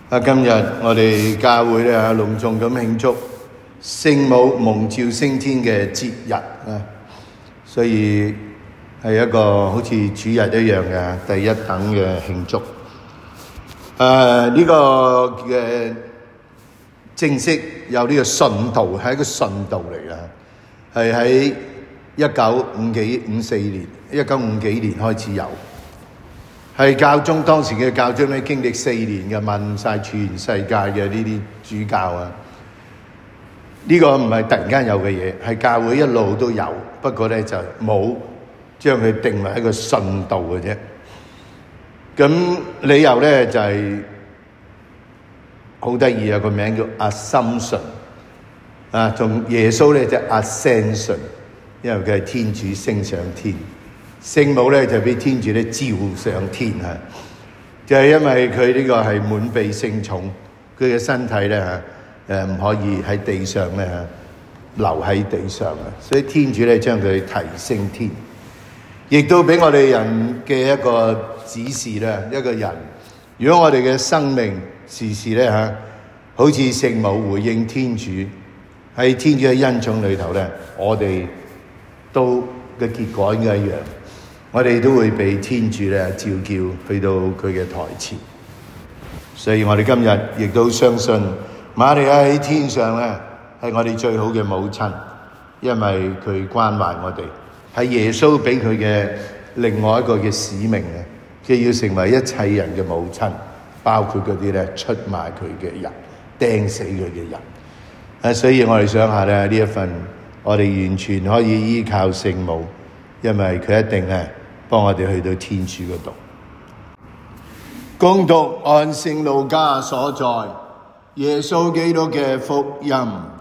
今日我哋教會咧隆重咁慶祝聖母蒙召升天嘅節日啊，所以係一個好似主日一樣嘅第一等嘅慶祝。呢個嘅正式有呢個殉道，係一個殉道嚟嘅，係喺1954年、1950幾年開始有。係教宗當時嘅教宗咧，經歷4年嘅問晒全世界嘅呢啲主教啊，呢個唔係突然間有嘅嘢，係教會一路都有，不過咧就冇將佢定為一個殉道嘅啫。咁理由咧就係好得意啊，個名叫 Assumption 啊，同耶穌咧就 Ascension， 因為佢係天主升上天。聖母咧就俾天主咧召上天啊！就係因為佢呢個係滿被聖寵，佢嘅身體咧唔可以喺地上咧留喺地上啊，所以天主咧將佢提升天，亦都俾我哋人嘅一個指示咧，一個人如果我哋嘅生命時時咧好似聖母回應天主，喺天主嘅恩寵裏頭咧，我哋都嘅結果應該一樣。我哋都會被天主咧召叫去到佢嘅台前，所以我哋今日亦都相信瑪利亞喺天上咧係我哋最好嘅母親，因為佢關懷我哋，係耶穌俾佢嘅另外一個嘅使命啊，佢要成為一切人嘅母親，包括嗰啲咧出賣佢嘅人、釘死佢嘅人。所以我哋想下咧呢一份，我哋完全可以依靠聖母，因為佢一定係幫我哋去到天主嗰度。恭讀按聖路加所載耶穌基督嘅福音。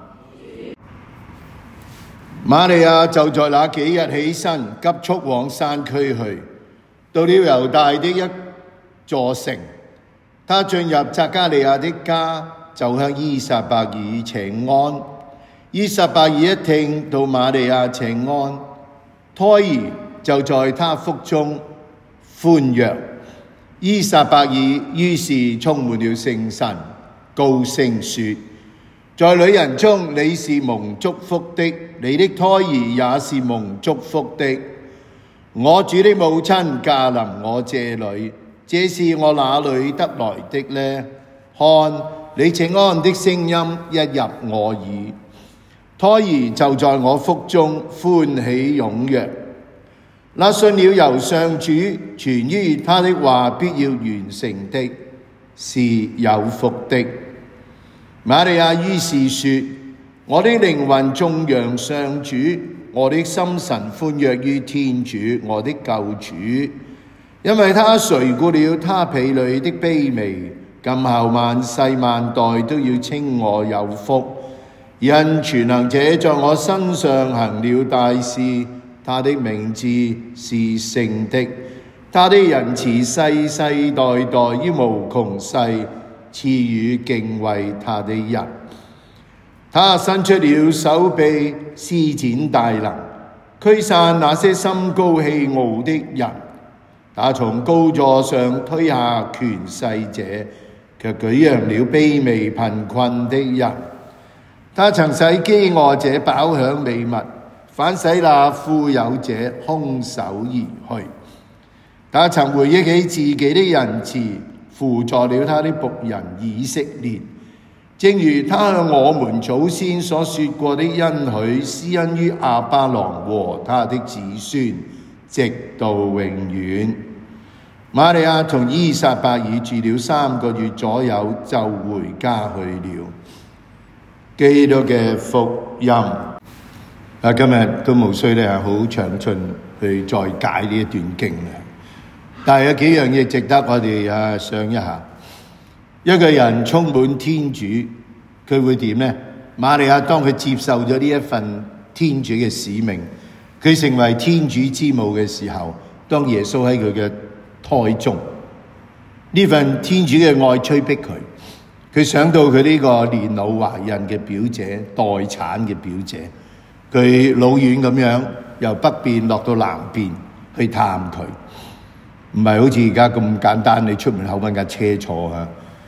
瑪利亞就在那幾日起身，急速往山區去，到了猶大的一座城。他進入匝加利亞的家，就向依撒伯爾請安。依撒伯爾一聽到瑪利亞請安，胎兒就在他腹中歡躍。依撒伯爾於是充滿了聖神，高聲說：在女人中你是蒙祝福的，你的胎兒也是蒙祝福的。我主的母親駕臨我這裏，這是我哪裏得來的呢？看，你請安的聲音一入我耳，胎兒就在我腹中歡喜踴躍。那信了由上主傳於他的話必要完成的，是有福的。瑪利亞於是說：我的靈魂頌揚上主，我的心神歡躍於天主我的救主，因為他垂顧了他婢女的卑微，今後萬世萬代都要稱我有福。因全能者在我身上行了大事，他的名字是聖的，他的仁慈世世代代於無窮世賜予敬畏他的人。他伸出了手臂，施展大能，驅散那些心高氣傲的人。他從高座上推下權勢者，卻舉揚了卑微貧困的人。他曾使飢餓者飽享美物，反使那富有者空手而去。他曾回憶起自己的仁慈，扶助了他的僕人以色列，正如他向我們祖先所說過的恩許，施恩於亞巴郎和他的子孫，直到永遠。瑪利亞同依撒伯爾住了3個月左右，就回家去了。基督嘅福音。今日都無需咧好詳盡去再解呢一段經嘅，但係有幾樣嘢值得我哋想一下。一個人充滿天主，佢會點呢？瑪利亞當佢接受咗呢一份天主嘅使命，佢成為天主之母嘅時候，當耶穌喺佢嘅胎中，呢份天主嘅愛催逼佢，佢想到佢呢個年老懷孕嘅表姐、待產嘅表姐，佢老遠咁樣由北邊落到南邊去探佢，唔係好似而家咁簡單，你出門口揾架車坐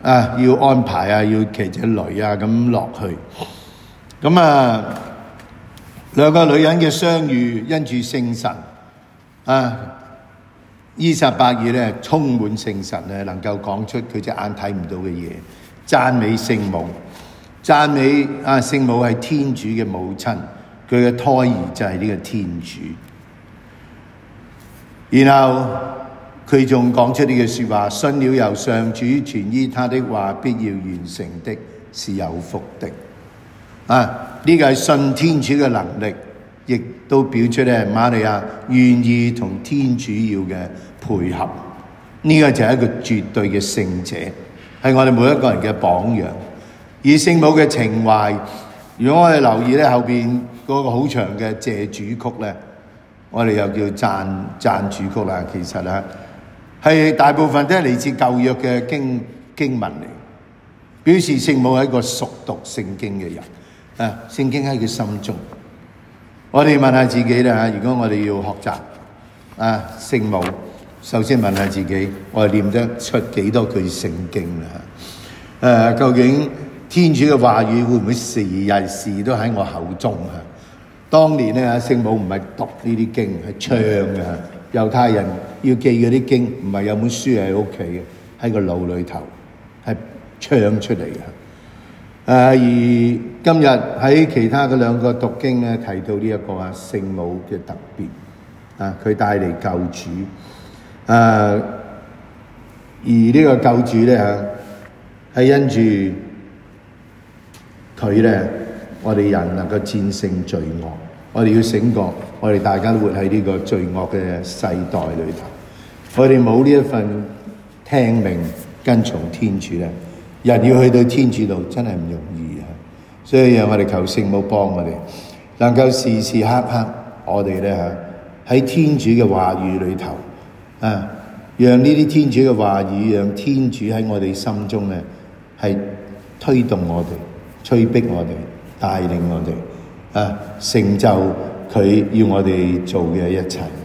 要安排要騎隻驢咁落去。咁兩個女人嘅相遇，因住聖神伊撒伯爾咧充滿聖神咧，能夠講出佢隻眼睇唔到嘅嘢，讚美聖母，讚美聖母係天主嘅母親，佢嘅胎兒就係呢個天主。然後佢仲講出呢句說話：信了由上主傳於他的話必要完成的，是有福的。呢個係信天主嘅能力，亦都表出咧瑪利亞願意同天主要嘅配合。呢個就係一個絕對嘅聖者，係我哋每一個人嘅榜樣。而聖母嘅情懷，如果我哋留意咧後邊嗰個好長嘅謝主曲咧，我哋又叫讚主曲啦。其實係大部分都係嚟自舊約嘅經文嚟，表示聖母係一個熟讀聖經嘅人。聖經喺佢心中。我哋問下自己啦，如果我哋要學習聖母，首先問下自己，我哋念得出幾多句聖經啦？究竟天主嘅話語會唔會時日時都喺我口中？當年咧，聖母唔係讀呢啲經，係唱嘅。猶太人要記嗰啲經，唔係有本書喺屋企嘅，喺個腦裏頭係唱出嚟嘅。而今日喺其他嘅兩個讀經咧，提到呢一個聖母嘅特別，佢帶嚟救主，而呢個救主咧係因住佢咧，我哋人能夠戰勝罪惡。我哋要醒覺，我哋大家都活喺呢個罪惡嘅世代裏頭，我哋冇呢一份聽命跟從天主咧，人要去到天主度真係唔容易啊！所以讓我哋求聖母幫我哋，能夠時時刻刻我哋咧喺天主嘅話語裏頭讓呢啲天主嘅話語，讓天主喺我哋心中咧係推動我哋、催逼我哋、帶領我哋成就佢要我哋做嘅一切。